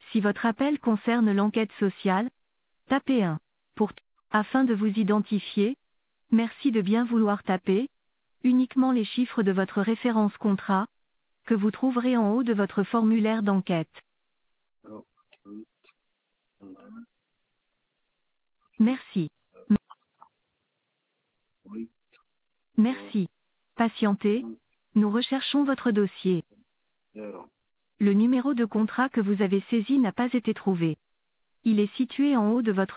Si votre appel concerne l'enquête sociale, tapez 1. Afin de vous identifier, merci de bien vouloir taper uniquement les chiffres de votre référence contrat, que vous trouverez en haut de votre formulaire d'enquête. Merci. Merci. Patientez, nous recherchons votre dossier. Le numéro de contrat que vous avez saisi n'a pas été trouvé. Il est situé en haut de votre